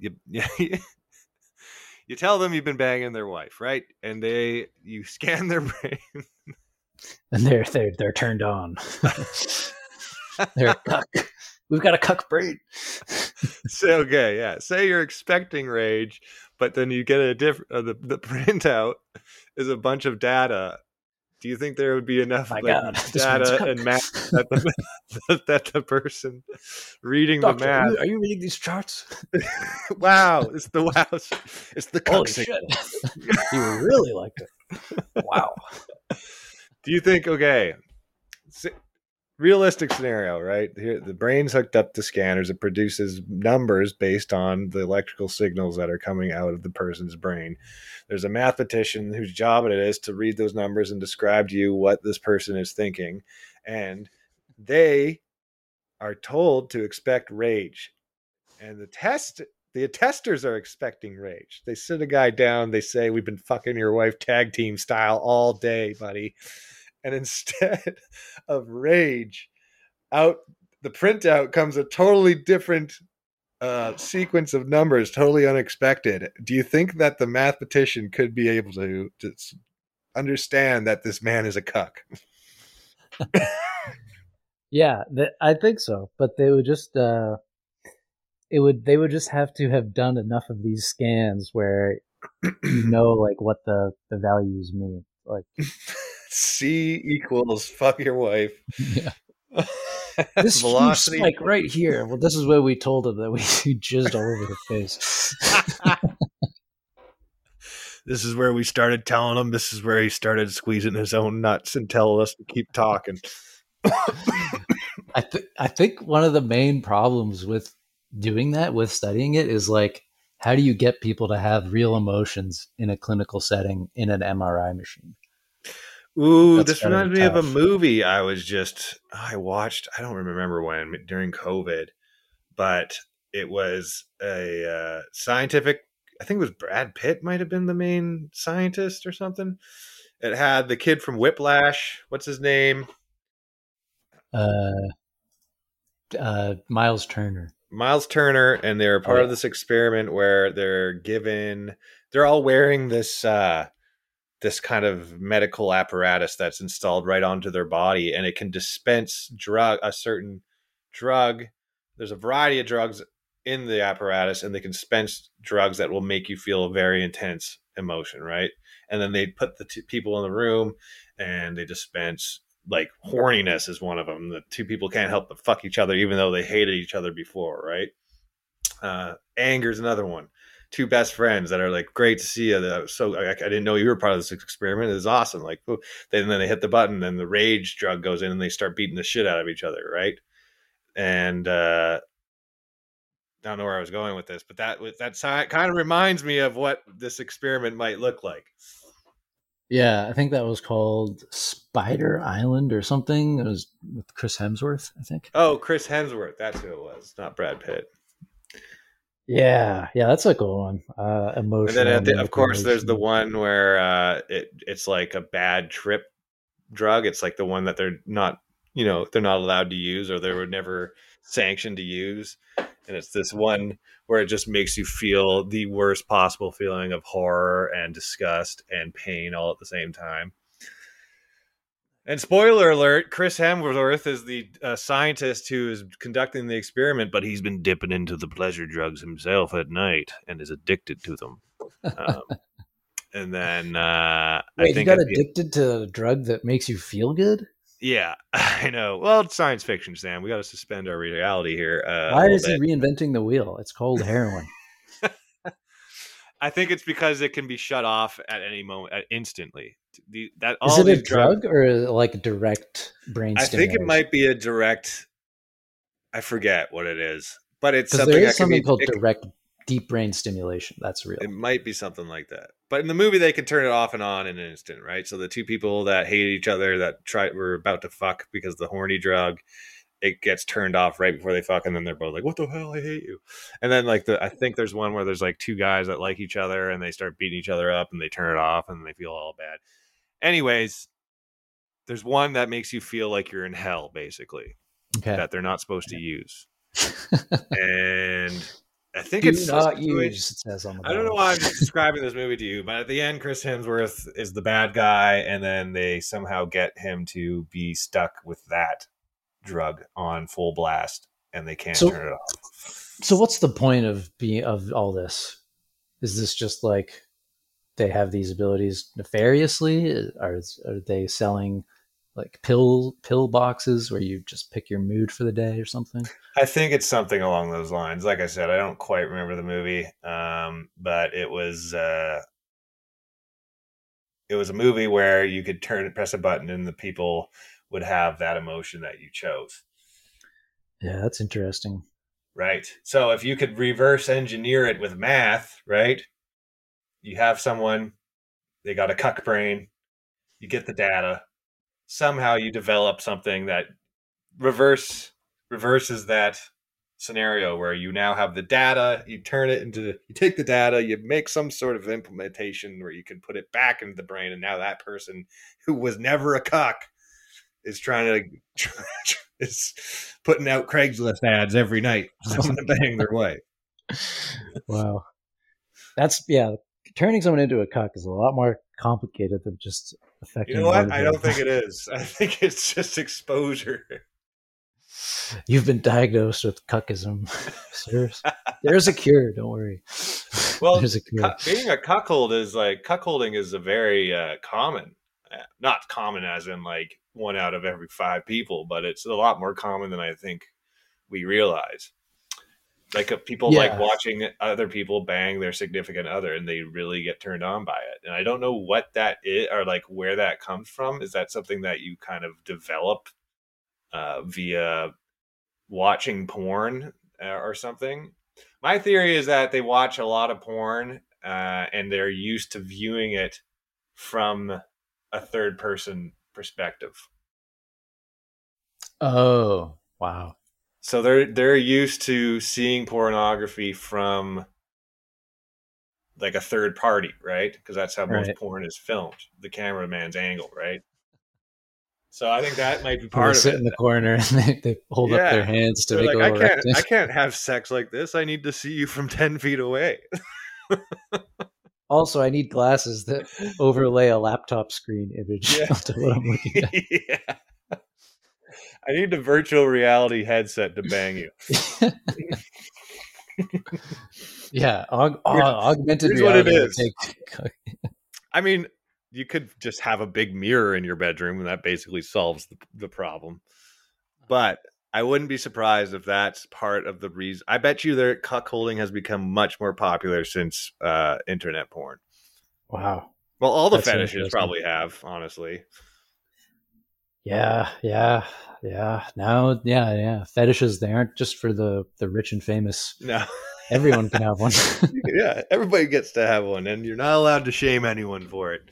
You tell them you've been banging their wife, right? And you scan their brain. And they're turned on. They're a cuck. We've got a cuck brain. Say okay, yeah. Say you're expecting rage, but then you get a different. The printout is a bunch of data. Do you think there would be enough My like God, this man's a data and math cuck. that that the person reading the Doctor, math? are you reading these charts? Wow, it's the cuck Holy signal. shit. You really liked it. Wow. Do you think okay? Realistic scenario, right? Here, the brain's hooked up to scanners. It produces numbers based on the electrical signals that are coming out of the person's brain. There's a mathematician whose job it is to read those numbers and describe to you what this person is thinking. And they are told to expect rage. And the testers are expecting rage. They sit a guy down, they say, "We've been fucking your wife tag team style all day, buddy." And instead of rage, out the printout comes a totally different sequence of numbers, totally unexpected. Do you think that the mathematician could be able to understand that this man is a cuck? Yeah, I think so. But they would just they would just have to have done enough of these scans where you know like what the values mean. Like C equals fuck your wife. yeah. This huge Velocity. spike right here. Well, this is where we told him that we jizzed all over her face. This is where we started telling him. This is where he started squeezing his own nuts and telling us to keep talking. I think one of the main problems with doing that, with studying it, is like how do you get people to have real emotions in a clinical setting in an MRI machine? Ooh, That's this got to be reminds me of a tough. movie I watched. I don't remember when during COVID, but it was a scientific. I think it was Brad Pitt might have been the main scientist or something. It had the kid from Whiplash. What's his name? Uh, Miles Turner. Miles Turner, and they're Oh part of yeah, this experiment where they're all wearing this kind of medical apparatus that's installed right onto their body, and it can dispense a certain drug. There's a variety of drugs in the apparatus, and they can dispense drugs that will make you feel a very intense emotion, right? And then they put the people in the room, and they dispense like horniness is one of them. The two people can't help but fuck each other, even though they hated each other before, right? Anger is another one. Two best friends that are like, great to see you. So I didn't know you were part of this experiment. It's awesome. Like, then they hit the button, and the rage drug goes in, and they start beating the shit out of each other, right? And I don't know where I was going with this, but that kind of reminds me of what this experiment might look like. Yeah, I think that was called Spider Island or something. It was with Chris Hemsworth, I think. Oh, Chris Hemsworth. That's who it was, not Brad Pitt. Yeah, yeah, that's a cool one. And then, Emotional of course, there's the manipulation. one where it's like a bad trip drug. It's like the one that they're not, they're not allowed to use, or they were never sanctioned to use. And it's this one where it just makes you feel the worst possible feeling of horror and disgust and pain all at the same time. And spoiler alert, Chris Hemsworth is the scientist who is conducting the experiment, but he's been dipping into the pleasure drugs himself at night and is addicted to them. Um, and then I Wait, you think got at the addicted to a drug that makes you feel good? yeah, I know. Well, it's science fiction, Sam. We got to suspend our reality here a Why little is he bit. reinventing the wheel? It's called heroin. I think it's because it can be shut off at any moment, instantly. Is All it a these drugs. drug or like direct brain I think it stimulation? might be a direct. I forget what it is, but it's Because there something is that can something be. called direct deep brain stimulation. That's It real. might be something like that. But in the movie, they can turn it off and on in an instant, right? So the two people that hate each other that were about to fuck because of the horny drug, it gets turned off right before they fuck, and then they're both like, "What the hell? I hate you." And then I think there's one where there's like two guys that like each other, and they start beating each other up, and they turn it off, and they feel all bad. Anyways, there's one that makes you feel like you're in hell, basically, Okay. that they're not supposed to use, and I think Do it's a not situation. use, it says on the I don't know bottle. why I'm just describing this movie to you, but at the end, Chris Hemsworth is the bad guy, and then they somehow get him to be stuck with that drug on full blast, and they can't So, turn it off. so what's the point of all this? Is this just like they have these abilities nefariously? Are they selling like pill boxes where you just pick your mood for the day or something? I think it's something along those lines. Like I said, I don't quite remember the movie, but it was a movie where you could press a button, and the people would have that emotion that you chose. Yeah, that's interesting. Right. So if you could reverse engineer it with math, right? You have someone, they got a cuck brain, you get the data, somehow you develop something that reverses that scenario where you now have the data, you take the data, you make some sort of implementation where you can put it back into the brain, and now that person who was never a cuck is trying to is putting out Craigslist ads every night to bang their wife. Wow. That's, yeah, turning someone into a cuck is a lot more complicated than just You affecting know the what? I mood. don't think it is. I think it's just exposure. You've been diagnosed with cuckism, sir. There's a cure. Don't worry. Well, There's a cure. being a cuckold is like cuckolding is a very common, not common as in like 1 out of every 5 people, but it's a lot more common than I think we realize. Like people like Yeah. watching other people bang their significant other, and they really get turned on by it. And I don't know what that is or like where that comes from. Is that something that you kind of develop via watching porn or something? My theory is that they watch a lot of porn and they're used to viewing it from a third person perspective. Oh, wow. So they're used to seeing pornography from like a third party, right? Because that's how most Right. porn is filmed, the cameraman's angle, right? So I think that might be Where they part of sit it. in the corner and they hold up their Yeah. hands to They're make a like, little I rectangle. can't have sex like this. I need to see you from 10 feet away. Also, I need glasses that overlay a laptop screen image Yeah. onto what I'm looking at. Yeah. I need the virtual reality headset to bang you. Yeah, augmented Here's what it reality will is. take. I mean, you could just have a big mirror in your bedroom, and that basically solves the problem. But I wouldn't be surprised if that's part of the reason. I bet you that cuckolding has become much more popular since internet porn. Wow. Well, all the That's so fetishes interesting. probably have, honestly. Yeah, yeah. Now, yeah. Fetishes, they aren't just for the rich and famous. No. Everyone can have one. Yeah, everybody gets to have one, and you're not allowed to shame anyone for it.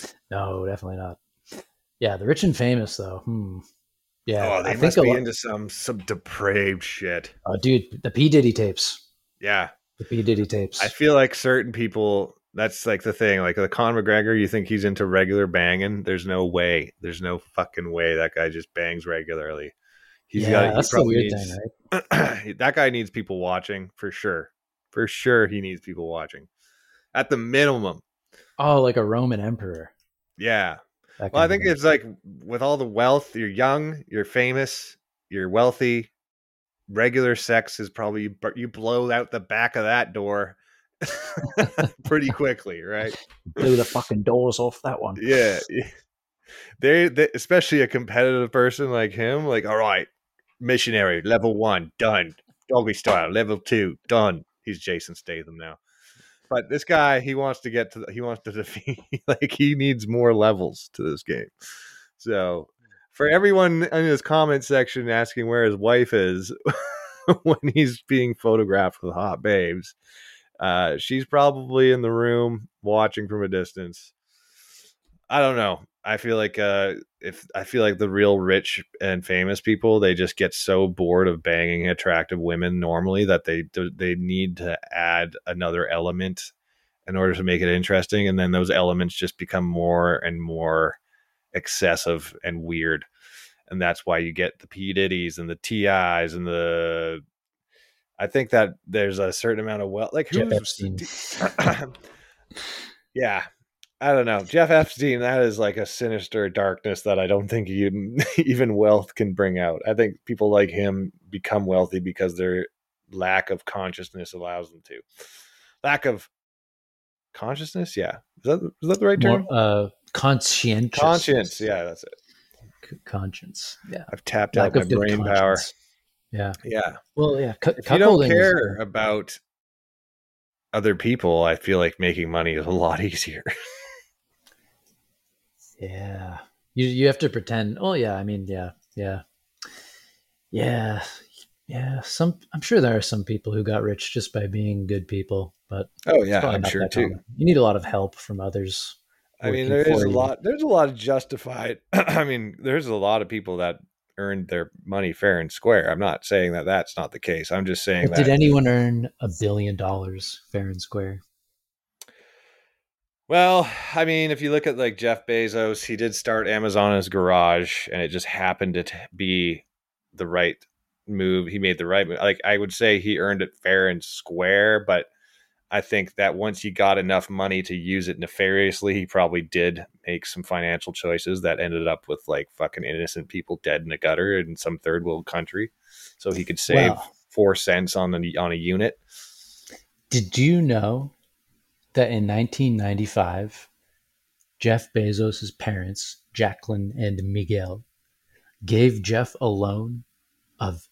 No, definitely not. Yeah, the rich and famous though. Yeah, Oh, I they think must a be lot. into some depraved shit. Oh, dude, the P Diddy tapes. Yeah. The P Diddy I tapes. feel like certain people, that's like the thing. Like the Conor McGregor, you think he's into regular banging. There's no way. There's no fucking way that guy just bangs regularly. Yeah, He that's the probably weird thing, needs, right? that guy needs people watching for sure. For sure, he needs people watching at the minimum. Oh, like a Roman emperor, Yeah. that Well, I kind of think thing. it's like with all the wealth, you're young, you're famous, you're wealthy. Regular sex is probably, you blow out the back of that door pretty quickly, right? Blew the fucking doors off that one. Yeah. They especially a competitive person like him, like, all right, missionary, level 1, done. Doggy style, level 2, done. He's Jason Statham now. But this guy, he wants to defeat, like, he needs more levels to this game. So for everyone in his comment section asking where his wife is when he's being photographed with hot babes, she's probably in the room watching from a distance. I don't know. I feel like if I feel like the real rich and famous people, they just get so bored of banging attractive women normally that they need to add another element in order to make it interesting, and then those elements just become more and more excessive and weird, and that's why you get the P Diddy's and the Ti's and the. I think that there's a certain amount of like Jeff who's. Epstein. Yeah, I don't know. Jeff Epstein, that is like a sinister darkness that I don't think even wealth can bring out. I think people like him become wealthy because their lack of consciousness allows them to. Lack of consciousness? Yeah. Is that the right More term? Conscience. conscientiousness. Yeah, that's it. Conscience. Yeah. I've tapped out Lack my of good brain power. conscience. Yeah. Yeah. Well, yeah. If you don't Cuckolding is. care about other people, I feel like making money is a lot easier. Yeah. You have to pretend. Oh yeah. I mean, yeah. Yeah. Yeah. Yeah. I'm sure there are some people who got rich just by being good people, but Oh it's yeah, probably I'm not sure that too. common. You need a lot of help from others I mean, working for you. there's a lot of justified. I mean, there's a lot of people that earned their money fair and square. I'm not saying that that's not the case. I'm just saying But did that. anyone earn $1 billion fair and square? Well, I mean, if you look at like Jeff Bezos, he did start Amazon in his garage, and it just happened to be the right move. He made the right move. Like I would say, he earned it fair and square, but I think that once he got enough money to use it nefariously, he probably did make some financial choices that ended up with like fucking innocent people dead in a gutter in some third world country. So he could save Well, 4 cents on a unit. did you know that in 1995, Jeff Bezos' parents, Jacqueline and Miguel, gave Jeff a loan of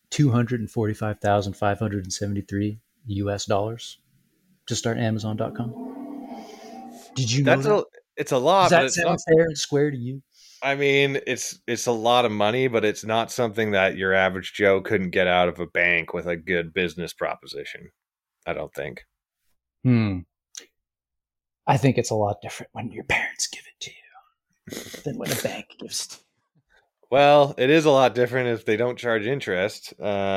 245,573 US dollars to start Amazon.com? Did you know That's that? a it's a Does lot, but that it's sound not. fair and square to you? I mean, it's a lot of money, but it's not something that your average Joe couldn't get out of a bank with a good business proposition. I don't think. Hmm. I think it's a lot different when your parents give it to you than when a bank gives it to you. Well, it is a lot different if they don't charge interest,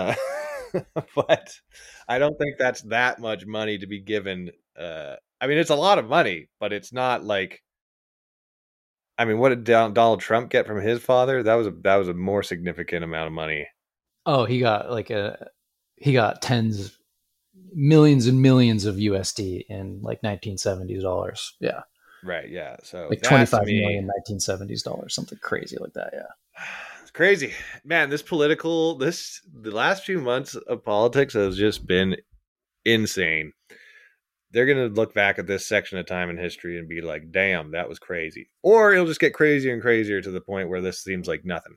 but I don't think that's that much money to be given. I mean, it's a lot of money, but it's not like. I mean, what did Donald Trump get from his father? That was a more significant amount of money. Oh, he got tens millions and millions of USD in like 1970s dollars. Yeah. Right? Yeah. So Like that to 25 me, million 1970s dollars, something crazy like that. Yeah. it's crazy, man. The last few months of politics has just been insane. They're gonna look back at this section of time in history and be like, "Damn, that was crazy," or it'll just get crazier and crazier to the point where this seems like nothing.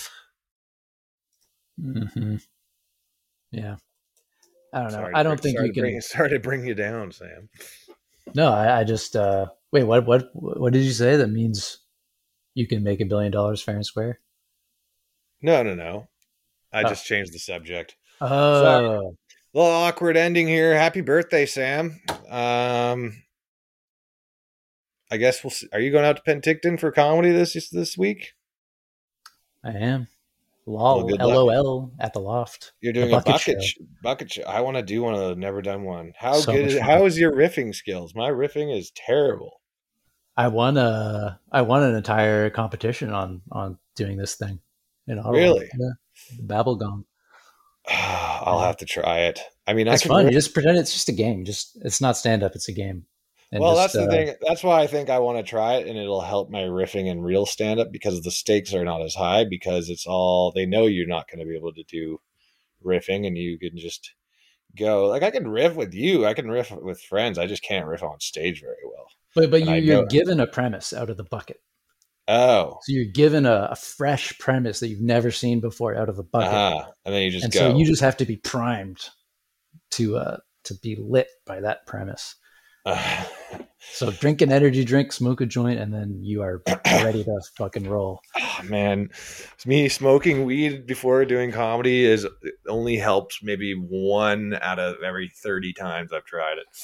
Hmm. Yeah. I don't know. I don't think you can. Sorry to bring you down, Sam. No, I just, wait, what did you say? That means you can make $1 billion fair and square? No, no, no. I Oh. just changed the subject. Sorry, Oh, little awkward ending here. Happy birthday, Sam. I guess we'll see. Are you going out to Penticton for comedy this week? I am. Well, LOL, good luck. LOL at the Loft. You're The doing a bucket show. I want to do one of those. Never done one. How So good much is fun. how is your riffing skills? My riffing is terrible. I won an entire competition on doing this thing in Ottawa. Really? Yeah. The Babble Gong. I'll have to try it. I mean, I It's can fun. riff. You just pretend it's just a game. Just it's not stand up. It's a game. And Well, just that's the thing. That's why I think I want to try it, and it'll help my riffing and real stand up because the stakes are not as high because it's all they know you're not going to be able to do riffing, and you can just go like I can riff with you. I can riff with friends. I just can't riff on stage very well. but And I you're know. given a premise out of the bucket. Oh. So you're given a fresh premise that you've never seen before out of a bucket. And then you just and go. so you just have to be primed to be lit by that premise. So drink an energy drink, smoke a joint, and then you are ready to fucking roll. Oh, man, me smoking weed before doing comedy is only helps maybe 1 out of every 30 times I've tried it.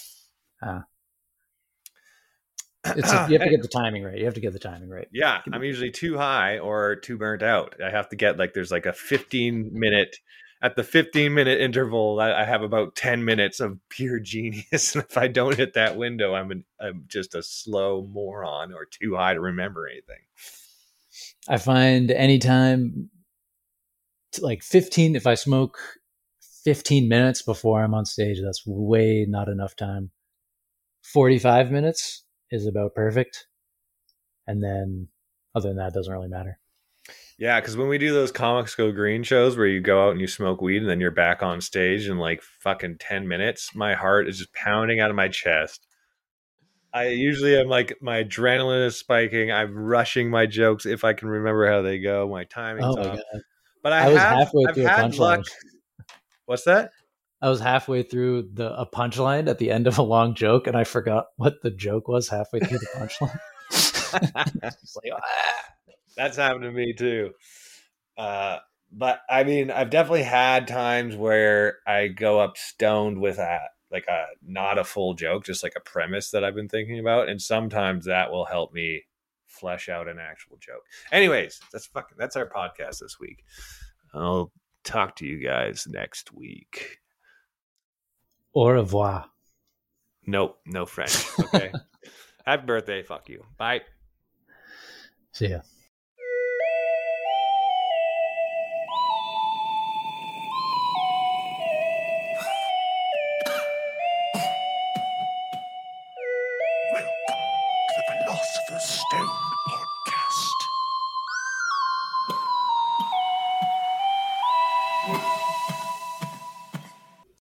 You have to get the timing right. You have to get the timing right. Yeah, I'm usually too high or too burnt out. I have to get like there's like a 15-minute. At the 15-minute interval, I have about 10 minutes of pure genius. And if I don't hit that window, I'm just a slow moron or too high to remember anything. I find anytime like 15, if I smoke 15 minutes before I'm on stage, that's way not enough time. 45 minutes is about perfect. And then other than that, it doesn't really matter. Yeah, because when we do those Comics Go Green shows where you go out and you smoke weed and then you're back on stage in like fucking 10 minutes, my heart is just pounding out of my chest. I usually am like, my adrenaline is spiking. I'm rushing my jokes if I can remember how they go. My timing's off. God. But I was halfway through a punchline. What's that? I was halfway through a punchline at the end of a long joke, and I forgot what the joke was halfway through the punchline. It's like, that's happened to me too. But I mean, I've definitely had times where I go up stoned with not a full joke, just like a premise that I've been thinking about, and sometimes that will help me flesh out an actual joke. Anyways, that's our podcast this week. I'll talk to you guys next week. Au revoir. Nope, no French. Okay. Happy birthday. Fuck you. Bye. See ya.